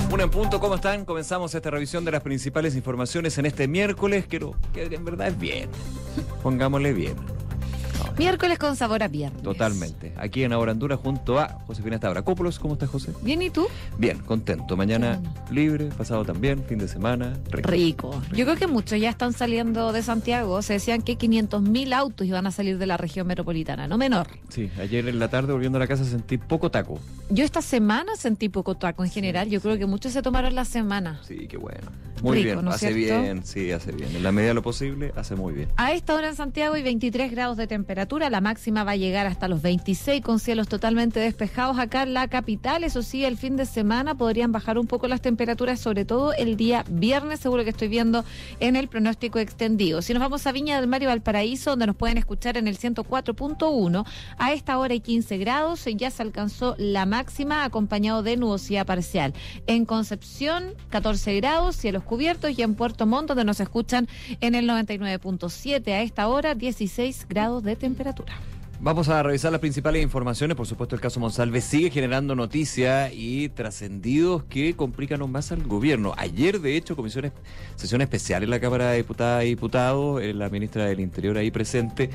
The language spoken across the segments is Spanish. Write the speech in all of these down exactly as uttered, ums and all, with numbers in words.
Una en punto, ¿cómo están? Comenzamos esta revisión de las principales informaciones en este miércoles, que, no, que en verdad es bien. Pongámosle bien. No, Miércoles con sabor a viernes. Totalmente. Aquí en Ahora Honduras junto a Josefina Stavrakopoulos. ¿Cómo estás, José? Bien, ¿y tú? Bien, contento. Mañana bueno. libre, pasado también, fin de semana. Rico. Rico. rico. Yo creo que muchos ya están saliendo de Santiago. Se decían que quinientos mil autos iban a salir de la región metropolitana, no menor. Sí, ayer en la tarde volviendo a la casa sentí poco taco. Yo esta semana sentí poco taco en general. Sí, Yo sí. creo que muchos se tomaron la semana. Sí, qué bueno. Muy Rico, bien, ¿no hace cierto? bien, sí, hace bien. En la medida de lo posible, hace muy bien. A esta hora en Santiago hay veintitrés grados de temperatura, la máxima va a llegar hasta los veintiséis con cielos totalmente despejados acá en la capital. Eso sí, el fin de semana podrían bajar un poco las temperaturas, sobre todo el día viernes, seguro que estoy viendo en el pronóstico extendido. Si nos vamos a Viña del Mar y Valparaíso, donde nos pueden escuchar en el ciento cuatro punto uno, a esta hora hay quince grados, ya se alcanzó la máxima acompañado de nubosidad parcial. En Concepción, catorce grados, cielos cubiertos, y en Puerto Montt, donde nos escuchan en el noventa y nueve punto siete, a esta hora dieciséis grados de temperatura. Vamos a revisar las principales informaciones. Por supuesto, el caso Monsalve sigue generando noticia y trascendidos que complican aún más al gobierno. Ayer, de hecho, comisiones, sesión especial en la Cámara de Diputadas y Diputados, eh, la ministra del Interior ahí presente,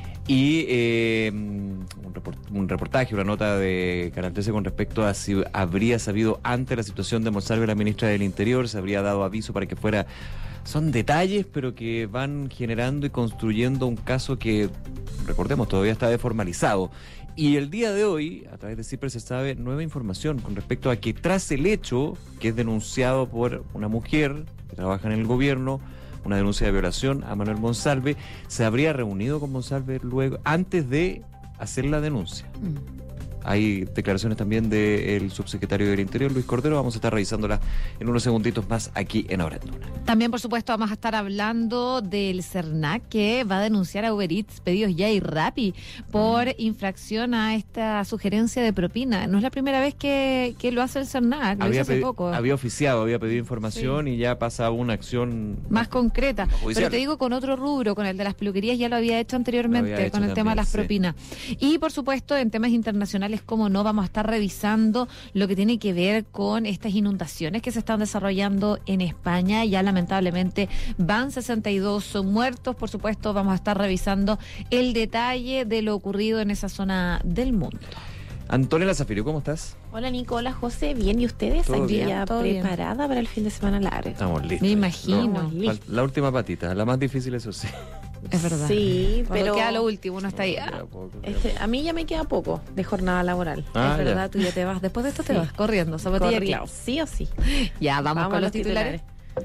y eh, un, report, un reportaje, una nota de Canal trece con respecto a si habría sabido antes la situación de Monsalve la ministra del Interior, se habría dado aviso para que fuera... Son detalles, pero que van generando y construyendo un caso que, recordemos, todavía está deformalizado. Y el día de hoy, a través de CIPRE, se sabe nueva información con respecto a que tras el hecho, que es denunciado por una mujer que trabaja en el gobierno, una denuncia de violación a Manuel Monsalve, se habría reunido con Monsalve luego, antes de hacer la denuncia. Mm. Hay declaraciones también del subsecretario del Interior, Luis Cordero. Vamos a estar revisándolas en unos segunditos más aquí en Ahora Honduras. También, por supuesto, vamos a estar hablando del CERNAC, que va a denunciar a Uber Eats, Pedidos Ya y Rappi por mm. infracción a esta sugerencia de propina. No es la primera vez que, que lo hace el CERNAC, lo había hizo hace pedi- poco. Había oficiado, había pedido información sí. y ya pasa a una acción más, más concreta. Más Pero te digo, con otro rubro, con el de las peluquerías, ya lo había hecho anteriormente, había hecho con el también, tema de las sí. propinas. Y, por supuesto, en temas internacionales, como no, vamos a estar revisando lo que tiene que ver con estas inundaciones que se están desarrollando en España. Ya lamentablemente van sesenta y dos muertos. Por supuesto, vamos a estar revisando el detalle de lo ocurrido en esa zona del mundo. Antonella Zafirio, ¿cómo estás? Hola Nicola, José, ¿bien? ¿Y ustedes? ¿Todo Aquí bien? ya preparada bien. Para el fin de semana largo. Estamos listos. Me imagino. No, Listo. la última patita, la más difícil, eso sí. Es verdad. Sí, Cuando pero queda lo último, uno está ahí. No, queda poco, queda este, poco. a mí ya me queda poco de jornada laboral. Ah, es verdad, ya. tú ya te vas. Después de esto te Sí. vas corriendo, zapatilla Corriendo, clavo. sí o sí. Ya, vamos, Vamos con a los titulares.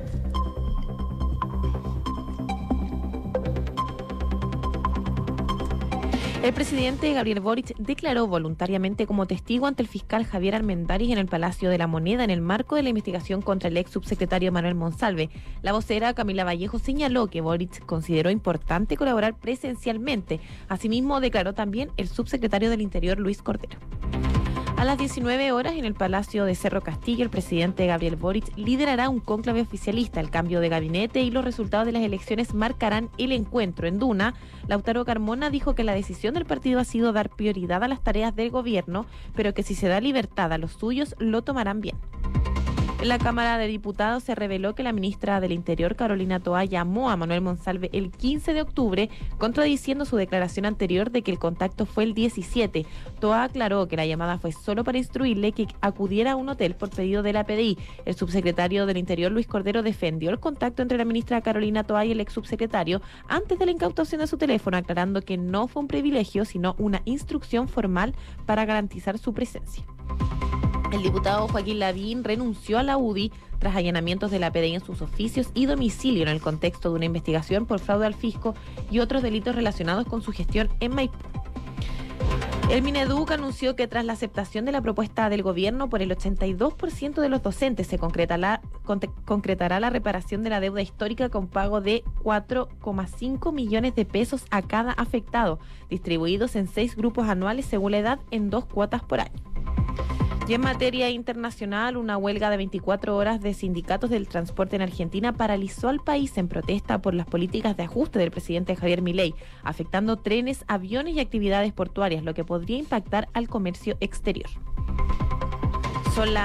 El presidente Gabriel Boric declaró voluntariamente como testigo ante el fiscal Javier Armendáriz en el Palacio de la Moneda en el marco de la investigación contra el ex subsecretario Manuel Monsalve. La vocera Camila Vallejo señaló que Boric consideró importante colaborar presencialmente. Asimismo, declaró también el subsecretario del Interior Luis Cordero. A las diecinueve horas, en el Palacio de Cerro Castillo, el presidente Gabriel Boric liderará un cónclave oficialista. El cambio de gabinete y los resultados de las elecciones marcarán el encuentro. En Duna, Lautaro Carmona dijo que la decisión del partido ha sido dar prioridad a las tareas del gobierno, pero que si se da libertad a los suyos, lo tomarán bien. En la Cámara de Diputados se reveló que la ministra del Interior, Carolina Toá, llamó a Manuel Monsalve el quince de octubre, contradiciendo su declaración anterior de que el contacto fue el diecisiete. Toá aclaró que la llamada fue solo para instruirle que acudiera a un hotel por pedido de la P D I. El subsecretario del Interior, Luis Cordero, defendió el contacto entre la ministra Carolina Toá y el ex subsecretario antes de la incautación de su teléfono, aclarando que no fue un privilegio, sino una instrucción formal para garantizar su presencia. El diputado Joaquín Lavín renunció a la U D I tras allanamientos de la P D I en sus oficios y domicilio en el contexto de una investigación por fraude al fisco y otros delitos relacionados con su gestión en Maipú. El Mineduc anunció que tras la aceptación de la propuesta del gobierno por el ochenta y dos por ciento de los docentes se concretará, concretará la reparación de la deuda histórica con pago de cuatro coma cinco millones de pesos a cada afectado, distribuidos en seis grupos anuales según la edad en dos cuotas por año. Y en materia internacional, una huelga de veinticuatro horas de sindicatos del transporte en Argentina paralizó al país en protesta por las políticas de ajuste del presidente Javier Milei, afectando trenes, aviones y actividades portuarias, lo que podría impactar al comercio exterior. Son las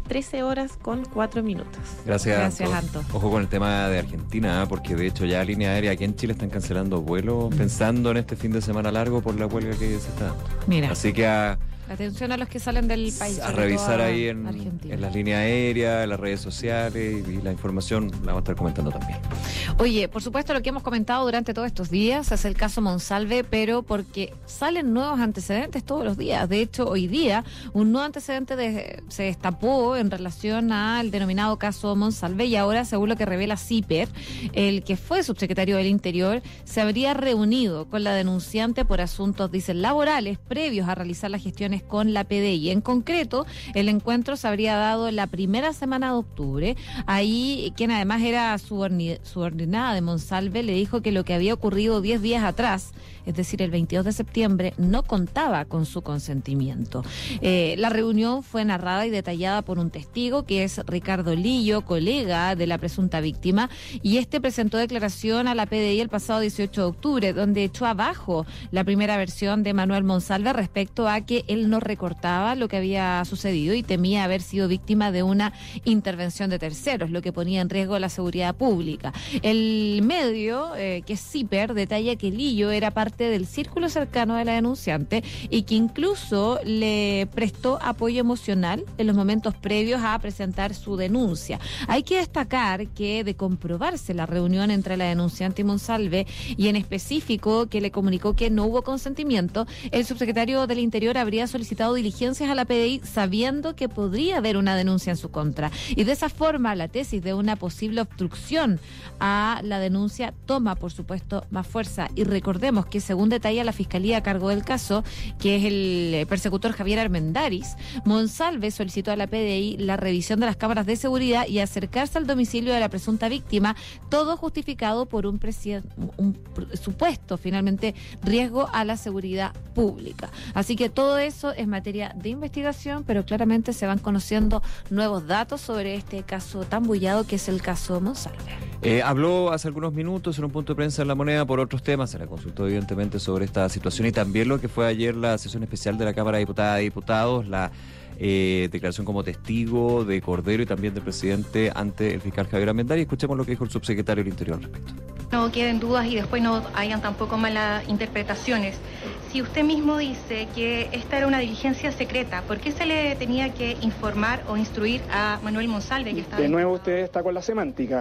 trece horas con cuatro minutos. Gracias, Gracias, Anto. Anto. Ojo con el tema de Argentina, ¿eh? Porque de hecho ya línea aérea aquí en Chile están cancelando vuelos pensando en este fin de semana largo por la huelga que se está dando. Mira, Así que a, atención a los que salen del país. a sobre revisar todo a ahí en, Argentina. en las líneas aéreas, en las redes sociales, y la información la vamos a estar comentando también. Oye, por supuesto lo que hemos comentado durante todos estos días es el caso Monsalve, pero porque salen nuevos antecedentes todos los días. De hecho, hoy día un nuevo antecedente de, se destapó en relación al denominado caso Monsalve, y ahora, según lo que revela CIPER, el que fue subsecretario del Interior se habría reunido con la denunciante por asuntos, dicen, laborales previos a realizar las gestiones con la P D I. En concreto, el encuentro se habría dado en la primera semana de octubre. Ahí, quien además era subordinado subordinada de Monsalve, le dijo que lo que había ocurrido diez días atrás, es decir, el veintidós de septiembre, no contaba con su consentimiento. Eh, la reunión fue narrada y detallada por un testigo, que es Ricardo Lillo, colega de la presunta víctima, y este presentó declaración a la P D I el pasado dieciocho de octubre, donde echó abajo la primera versión de Manuel Monsalve respecto a que él no recortaba lo que había sucedido y temía haber sido víctima de una intervención de terceros, lo que ponía en riesgo la seguridad pública. El medio, eh, que es CIPER, detalla que Lillo era parte del círculo cercano de la denunciante y que incluso le prestó apoyo emocional en los momentos previos a presentar su denuncia. Hay que destacar que, de comprobarse la reunión entre la denunciante y Monsalve, y en específico que le comunicó que no hubo consentimiento, el subsecretario del Interior habría solicitado diligencias a la P D I sabiendo que podría haber una denuncia en su contra. Y de esa forma, la tesis de una posible obstrucción a la denuncia toma, por supuesto, más fuerza. Y recordemos que, según detalla la Fiscalía a cargo del caso, que es el persecutor Javier Armendáriz, Monsalve solicitó a la P D I la revisión de las cámaras de seguridad y acercarse al domicilio de la presunta víctima, todo justificado por un, presi- un supuesto, finalmente, riesgo a la seguridad pública. Así que todo eso es materia de investigación, pero claramente se van conociendo nuevos datos sobre este caso tan bullado que es el caso Monsalve. Eh, habló hace algunos minutos en un punto de prensa en La Moneda por otros temas, se le consultó evidentemente sobre esta situación y también lo que fue ayer la sesión especial de la Cámara de Diputadas y Diputados, la eh, declaración como testigo de Cordero y también del presidente ante el fiscal Javier Armendáriz. Escuchemos lo que dijo el subsecretario del Interior al respecto. No queden dudas y después no hayan tampoco malas interpretaciones. Si usted mismo dice que esta era una diligencia secreta, ¿por qué se le tenía que informar o instruir a Manuel Monsalve, que estaba... De nuevo usted está con la semántica.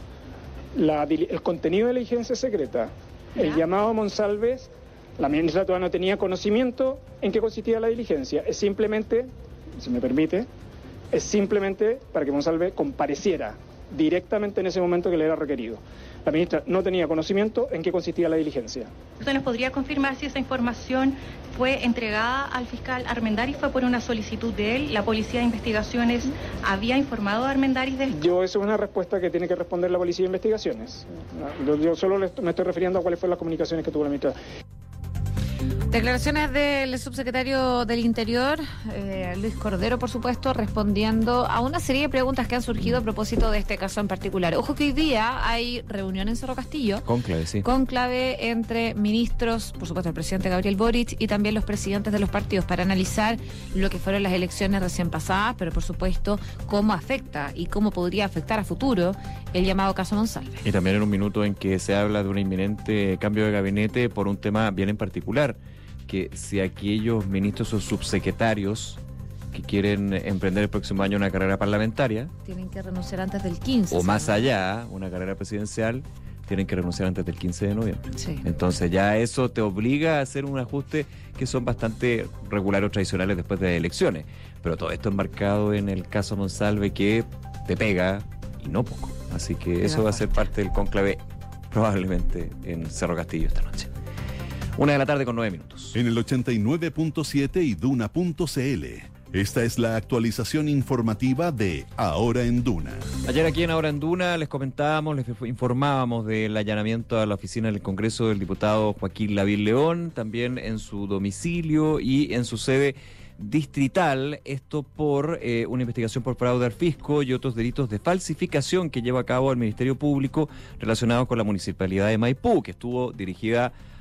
La, el contenido de la diligencia secreta, ¿ya? El llamado a Monsalve, la ministra todavía no tenía conocimiento en qué consistía la diligencia. Es simplemente, si me permite, es simplemente para que Monsalve compareciera directamente en ese momento que le era requerido. La ministra no tenía conocimiento en qué consistía la diligencia. ¿Usted nos podría confirmar si esa información fue entregada al fiscal Armendáriz? ¿Fue por una solicitud de él? ¿La Policía de Investigaciones había informado a Armendáriz de esto? Yo, esa es una respuesta que tiene que responder la Policía de Investigaciones. Yo, yo solo me estoy refiriendo a cuáles fueron las comunicaciones que tuvo la ministra. Declaraciones del subsecretario del Interior, eh, Luis Cordero, por supuesto, respondiendo a una serie de preguntas que han surgido a propósito de este caso en particular. Ojo que hoy día hay reunión en Cerro Castillo. Cónclave, sí. Cónclave entre ministros, por supuesto el presidente Gabriel Boric y también los presidentes de los partidos para analizar lo que fueron las elecciones recién pasadas, pero por supuesto cómo afecta y cómo podría afectar a futuro el llamado caso Monsalve. Y también en un minuto en que se habla de un inminente cambio de gabinete por un tema bien en particular, que si aquellos ministros o subsecretarios que quieren emprender el próximo año una carrera parlamentaria, tienen que renunciar antes del quince. o más allá, una carrera presidencial, tienen que renunciar antes del quince de noviembre. Sí. Entonces ya eso te obliga a hacer un ajuste que son bastante regulares o tradicionales después de elecciones. Pero todo esto enmarcado en el caso Monsalve, que te pega y no poco. Así que Pega eso va a ser fuerte. parte del cónclave probablemente en Cerro Castillo esta noche. Una de la tarde con nueve minutos. En el ochenta y nueve punto siete y duna punto c l. Esta es la actualización informativa de Ahora en Duna. Ayer aquí en Ahora en Duna les comentábamos, les informábamos del allanamiento a la oficina del Congreso del diputado Joaquín Lavín León, también en su domicilio y en su sede distrital, esto por eh, una investigación por fraude al fisco y otros delitos de falsificación que lleva a cabo el Ministerio Público relacionados con la Municipalidad de Maipú, que estuvo dirigida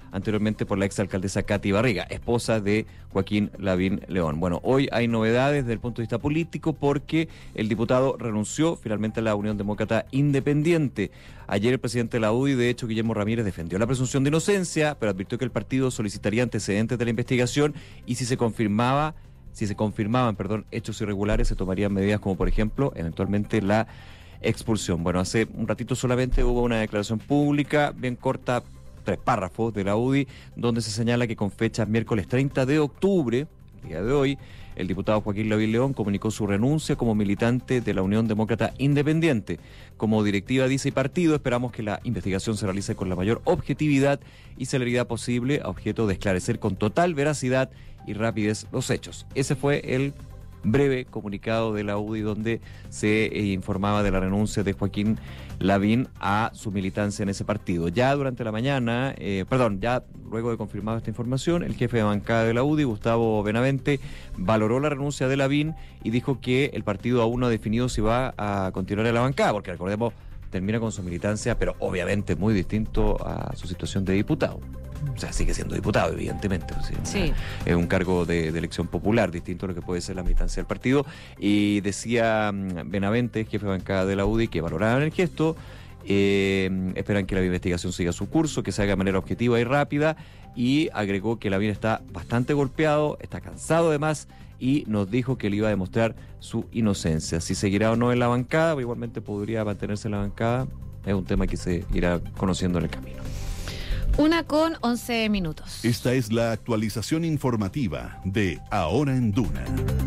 anteriormente por la exalcaldesa Katy Barriga, esposa de Joaquín Lavín León. Bueno, hoy hay novedades desde el punto de vista político porque el diputado renunció finalmente a la Unión Demócrata Independiente. Ayer el presidente de la U D I, de hecho, Guillermo Ramírez, defendió la presunción de inocencia, pero advirtió que el partido solicitaría antecedentes de la investigación y si se confirmaba, si se confirmaban, perdón, hechos irregulares, se tomarían medidas como, por ejemplo, eventualmente la expulsión. Bueno, hace un ratito solamente hubo una declaración pública bien corta, tres párrafos de la U D I, donde se señala que con fecha miércoles treinta de octubre, el día de hoy, el diputado Joaquín Lavín León comunicó su renuncia como militante de la Unión Demócrata Independiente. Como directiva, dice, y partido, esperamos que la investigación se realice con la mayor objetividad y celeridad posible, a objeto de esclarecer con total veracidad y rapidez los hechos. Ese fue el breve comunicado de la U D I donde se eh, informaba de la renuncia de Joaquín Lavín a su militancia en ese partido. Ya durante la mañana, eh, perdón, ya luego de confirmada esta información, el jefe de bancada de la U D I, Gustavo Benavente, valoró la renuncia de Lavín y dijo que el partido aún no ha definido si va a continuar en la bancada, porque recordemos, termina con su militancia, pero obviamente muy distinto a su situación de diputado. O sea, sigue siendo diputado, evidentemente. O sea, sí. Es un cargo de, de elección popular, distinto a lo que puede ser la militancia del partido. Y decía Benavente, jefe de bancada de la U D I, que valoraban el gesto, eh, esperan que la investigación siga su curso, que se haga de manera objetiva y rápida, y agregó que Lavín está bastante golpeado, está cansado además, y nos dijo que le iba a demostrar su inocencia. Si seguirá o no en la bancada, o igualmente podría mantenerse en la bancada, es un tema que se irá conociendo en el camino. Una con once minutos. Esta es la actualización informativa de Ahora en Duna.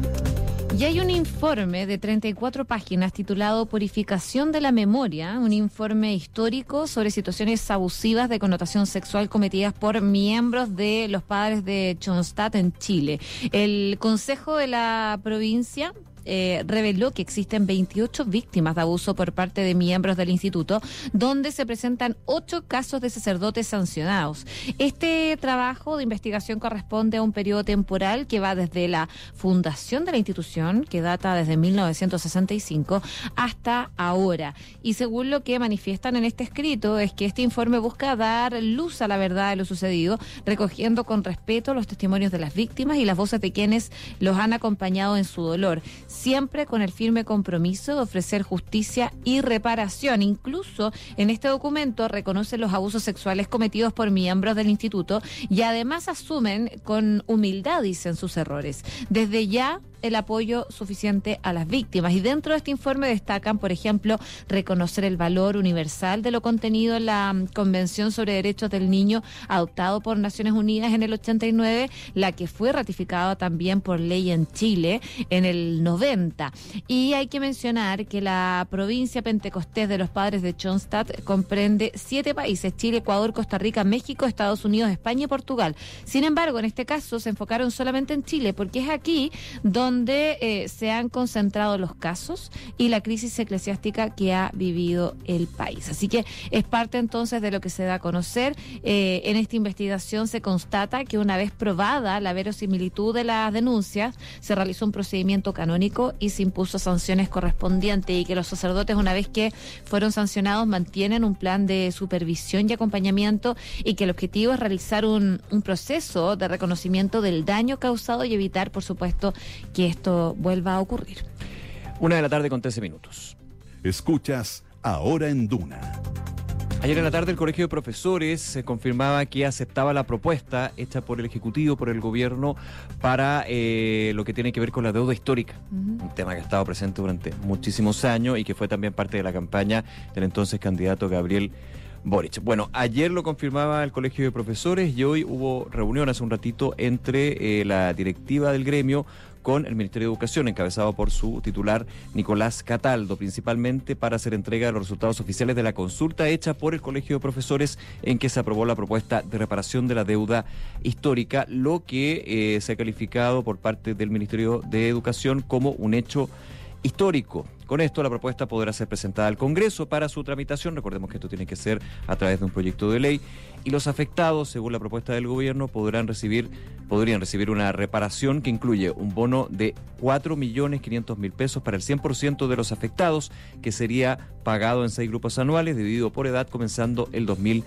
Y hay un informe de treinta y cuatro páginas titulado Purificación de la Memoria, un informe histórico sobre situaciones abusivas de connotación sexual cometidas por miembros de los padres de Schoenstatt en Chile. El Consejo de la Provincia Eh, reveló que existen veintiocho víctimas de abuso por parte de miembros del instituto, donde se presentan ocho casos de sacerdotes sancionados. Este trabajo de investigación corresponde a un periodo temporal que va desde la fundación de la institución, que data desde mil novecientos sesenta y cinco, hasta ahora. Y según lo que manifiestan en este escrito, es que este informe busca dar luz a la verdad de lo sucedido, recogiendo con respeto los testimonios de las víctimas y las voces de quienes los han acompañado en su dolor, siempre con el firme compromiso de ofrecer justicia y reparación. Incluso en este documento reconocen los abusos sexuales cometidos por miembros del instituto y además asumen con humildad, dicen, sus errores. Desde ya, el apoyo suficiente a las víctimas. Y dentro de este informe destacan, por ejemplo, reconocer el valor universal de lo contenido en la Convención sobre Derechos del Niño adoptado por Naciones Unidas en el ochenta y nueve, la que fue ratificada también por ley en Chile en el noventa. Y hay que mencionar que la provincia pentecostés de los padres de Schoenstatt comprende siete países: Chile, Ecuador, Costa Rica, México, Estados Unidos, España y Portugal. Sin embargo, en este caso se enfocaron solamente en Chile, porque es aquí donde donde eh, se han concentrado los casos y la crisis eclesiástica que ha vivido el país. Así que es parte entonces de lo que se da a conocer. Eh, en esta investigación se constata que una vez probada la verosimilitud de las denuncias, se realizó un procedimiento canónico y se impuso sanciones correspondientes, y que los sacerdotes, una vez que fueron sancionados, mantienen un plan de supervisión y acompañamiento, y que el objetivo es realizar un, un proceso de reconocimiento del daño causado y evitar, por supuesto, que esto vuelva a ocurrir. Una de la tarde con trece minutos. Escuchas Ahora en Duna. Ayer en la tarde el Colegio de Profesores se confirmaba que aceptaba la propuesta hecha por el Ejecutivo, por el Gobierno, para eh, lo que tiene que ver con la deuda histórica. Uh-huh. Un tema que ha estado presente durante muchísimos años y que fue también parte de la campaña del entonces candidato Gabriel Boric. Bueno, ayer lo confirmaba el Colegio de Profesores y hoy hubo reunión hace un ratito entre eh, la directiva del gremio con el Ministerio de Educación, encabezado por su titular Nicolás Cataldo, principalmente para hacer entrega de los resultados oficiales de la consulta hecha por el Colegio de Profesores, en que se aprobó la propuesta de reparación de la deuda histórica, lo que eh, se ha calificado por parte del Ministerio de Educación como un hecho histórico. Con esto, la propuesta podrá ser presentada al Congreso para su tramitación. Recordemos que esto tiene que ser a través de un proyecto de ley, y los afectados, según la propuesta del gobierno, podrán recibir, podrían recibir una reparación que incluye un bono de cuatro millones quinientos mil pesos para el cien por ciento de los afectados, que sería pagado en seis grupos anuales, dividido por edad, comenzando el dos mil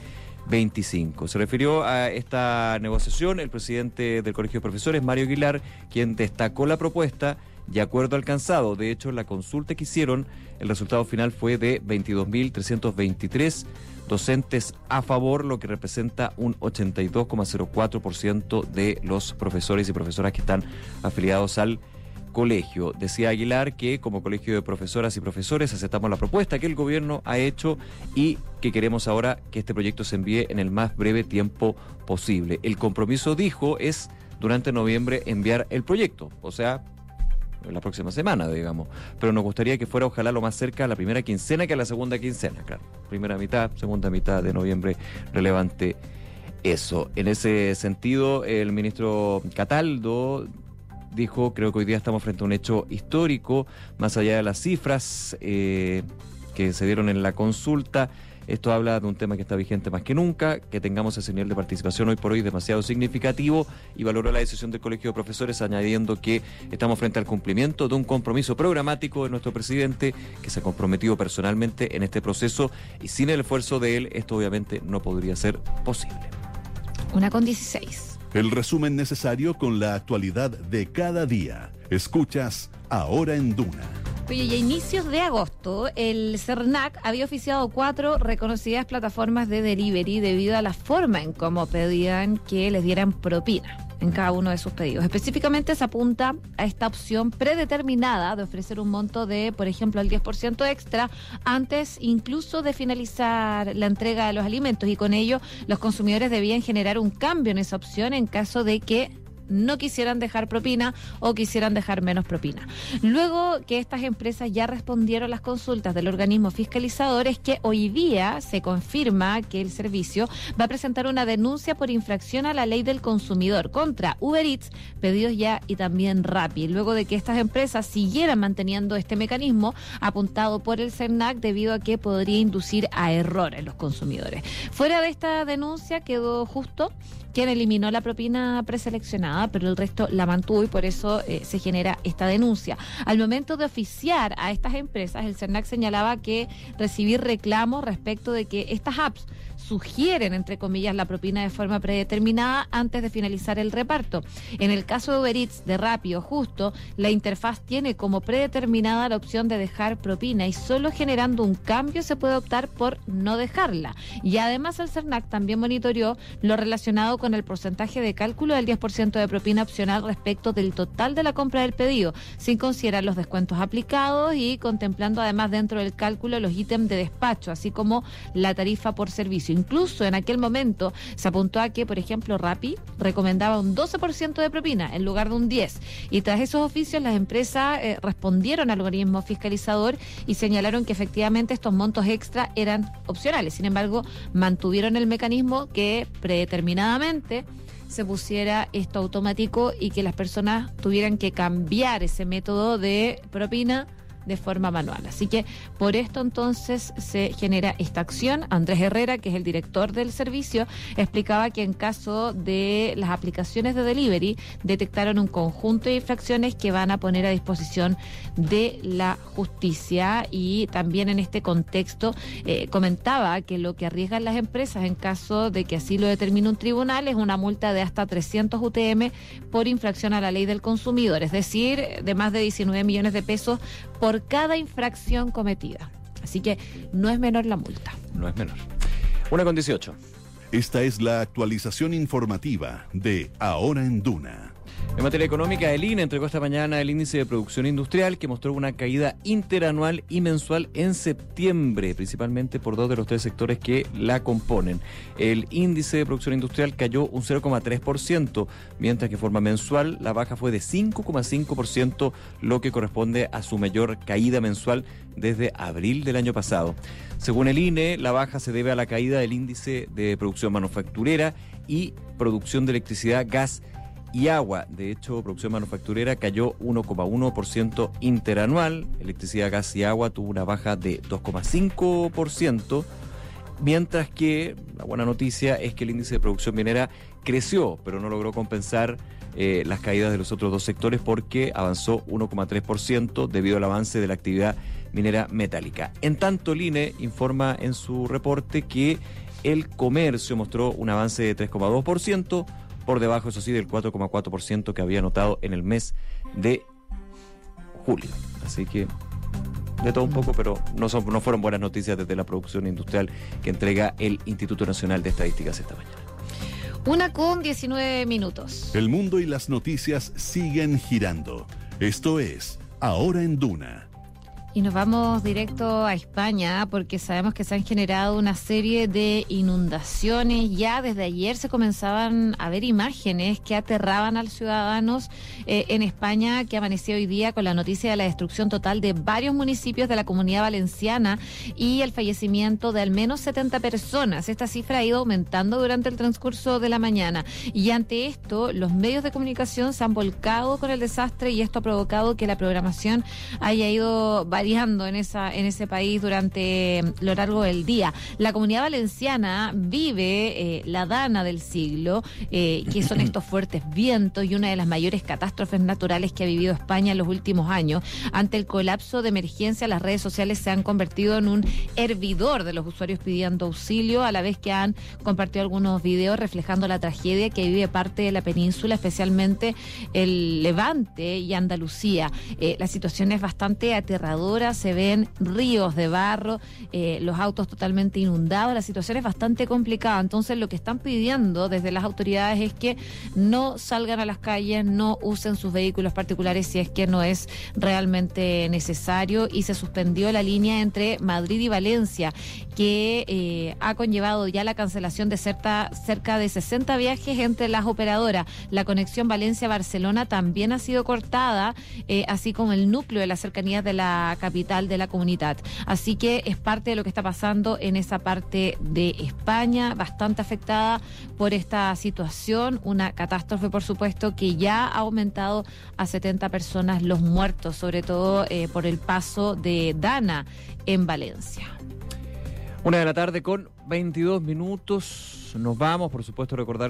veinticinco. Se refirió a esta negociación el presidente del Colegio de Profesores, Mario Aguilar, quien destacó la propuesta y acuerdo alcanzado. De hecho, en la consulta que hicieron, el resultado final fue de veintidós mil trescientos veintitrés docentes a favor, lo que representa un ochenta y dos coma cero cuatro por ciento de los profesores y profesoras que están afiliados al colegio. Decía Aguilar que como colegio de profesoras y profesores aceptamos la propuesta que el gobierno ha hecho y que queremos ahora que este proyecto se envíe en el más breve tiempo posible. El compromiso, dijo, es durante noviembre enviar el proyecto, o sea, la próxima semana, digamos, pero nos gustaría que fuera ojalá lo más cerca a la primera quincena que a la segunda quincena, claro, primera mitad, segunda mitad de noviembre, relevante eso. En ese sentido, el ministro Cataldo dijo, creo que hoy día estamos frente a un hecho histórico, más allá de las cifras eh, que se dieron en la consulta. Esto habla de un tema que está vigente más que nunca, que tengamos ese nivel de participación hoy por hoy demasiado significativo, y valoró la decisión del Colegio de Profesores añadiendo que estamos frente al cumplimiento de un compromiso programático de nuestro presidente, que se ha comprometido personalmente en este proceso, y sin el esfuerzo de él esto obviamente no podría ser posible. Una con dieciséis. El resumen necesario con la actualidad de cada día. Escuchas Ahora en Duna. Oye, y a inicios de agosto, el CERNAC había oficiado cuatro reconocidas plataformas de delivery debido a la forma en cómo pedían que les dieran propina en cada uno de sus pedidos. Específicamente se apunta a esta opción predeterminada de ofrecer un monto de, por ejemplo, el diez por ciento extra antes incluso de finalizar la entrega de los alimentos, y con ello los consumidores debían generar un cambio en esa opción en caso de que no quisieran dejar propina o quisieran dejar menos propina. Luego que estas empresas ya respondieron las consultas del organismo fiscalizador, es que hoy día se confirma que el servicio va a presentar una denuncia por infracción a la ley del consumidor contra Uber Eats, Pedidos Ya y también Rappi, luego de que estas empresas siguieran manteniendo este mecanismo apuntado por el CERNAC debido a que podría inducir a error en los consumidores. Fuera de esta denuncia quedó Justo, quien eliminó la propina preseleccionada, pero el resto la mantuvo, y por eso eh, se genera esta denuncia. Al momento de oficiar a estas empresas, el CERNAC señalaba que recibir reclamos respecto de que estas apps sugieren, entre comillas, la propina de forma predeterminada antes de finalizar el reparto. En el caso de Uber Eats, de Rappi o Justo, la interfaz tiene como predeterminada la opción de dejar propina, y solo generando un cambio se puede optar por no dejarla. Y además el CERNAC también monitoreó lo relacionado con el porcentaje de cálculo del diez por ciento de propina opcional respecto del total de la compra del pedido, sin considerar los descuentos aplicados y contemplando además dentro del cálculo los ítems de despacho, así como la tarifa por servicio. Incluso en aquel momento se apuntó a que, por ejemplo, Rappi recomendaba un doce por ciento de propina en lugar de un diez por ciento. Y tras esos oficios, las empresas eh, respondieron al organismo fiscalizador y señalaron que efectivamente estos montos extra eran opcionales. Sin embargo, mantuvieron el mecanismo que predeterminadamente se pusiera esto automático y que las personas tuvieran que cambiar ese método de propina de forma manual. Así que por esto entonces se genera esta acción. Andrés Herrera, que es el director del servicio, explicaba que en caso de las aplicaciones de delivery detectaron un conjunto de infracciones que van a poner a disposición de la justicia, y también en este contexto eh, comentaba que lo que arriesgan las empresas en caso de que así lo determine un tribunal es una multa de hasta trescientos U T M por infracción a la ley del consumidor, es decir, de más de diecinueve millones de pesos por cada infracción cometida. Así que no es menor la multa. No es menor. Una con dieciocho. Esta es la actualización informativa de Ahora en Duna. En materia económica, el I N E entregó esta mañana el índice de producción industrial, que mostró una caída interanual y mensual en septiembre, principalmente por dos de los tres sectores que la componen. El índice de producción industrial cayó un cero coma tres por ciento, mientras que de forma mensual la baja fue de cinco coma cinco por ciento, lo que corresponde a su mayor caída mensual desde abril del año pasado. Según el I N E, la baja se debe a la caída del índice de producción manufacturera y producción de electricidad, gas y agua. De hecho, producción manufacturera cayó uno coma uno por ciento interanual, electricidad, gas y agua tuvo una baja de dos coma cinco por ciento, mientras que la buena noticia es que el índice de producción minera creció, pero no logró compensar eh, las caídas de los otros dos sectores, porque avanzó uno coma tres por ciento debido al avance de la actividad minera metálica. En tanto, el I N E informa en su reporte que el comercio mostró un avance de tres coma dos por ciento, por debajo, eso sí, del cuatro coma cuatro por ciento que había notado en el mes de julio. Así que de todo un poco, pero no, son, no fueron buenas noticias desde la producción industrial que entrega el Instituto Nacional de Estadísticas esta mañana. Una con diecinueve minutos. El mundo y las noticias siguen girando. Esto es Ahora en Duna. Y nos vamos directo a España porque sabemos que se han generado una serie de inundaciones. Ya desde ayer se comenzaban a ver imágenes que aterraban a los ciudadanos eh, en España, que amanecía hoy día con la noticia de la destrucción total de varios municipios de la Comunidad Valenciana y el fallecimiento de al menos setenta personas. Esta cifra ha ido aumentando durante el transcurso de la mañana. Y ante esto, los medios de comunicación se han volcado con el desastre y esto ha provocado que la programación haya ido variando en esa en ese país durante lo largo del día. La Comunidad Valenciana vive eh, la dana del siglo, eh, que son estos fuertes vientos y una de las mayores catástrofes naturales que ha vivido España en los últimos años. Ante el colapso de emergencia, las redes sociales se han convertido en un hervidor de los usuarios pidiendo auxilio, a la vez que han compartido algunos videos reflejando la tragedia que vive parte de la península, especialmente el Levante y Andalucía. Eh, la situación es bastante aterradora. Se ven ríos de barro, eh, los autos totalmente inundados, la situación es bastante complicada. Entonces lo que están pidiendo desde las autoridades es que no salgan a las calles, no usen sus vehículos particulares si es que no es realmente necesario, y se suspendió la línea entre Madrid y Valencia, que eh, ha conllevado ya la cancelación de cerca, cerca de sesenta viajes entre las operadoras. La conexión Valencia-Barcelona también ha sido cortada, eh, así como el núcleo de las cercanías de la capital de la comunidad. Así que es parte de lo que está pasando en esa parte de España, bastante afectada por esta situación, una catástrofe, por supuesto, que ya ha aumentado a setenta personas los muertos, sobre todo eh, por el paso de Dana en Valencia. Una de la tarde con veintidós minutos. Nos vamos, por supuesto, recordar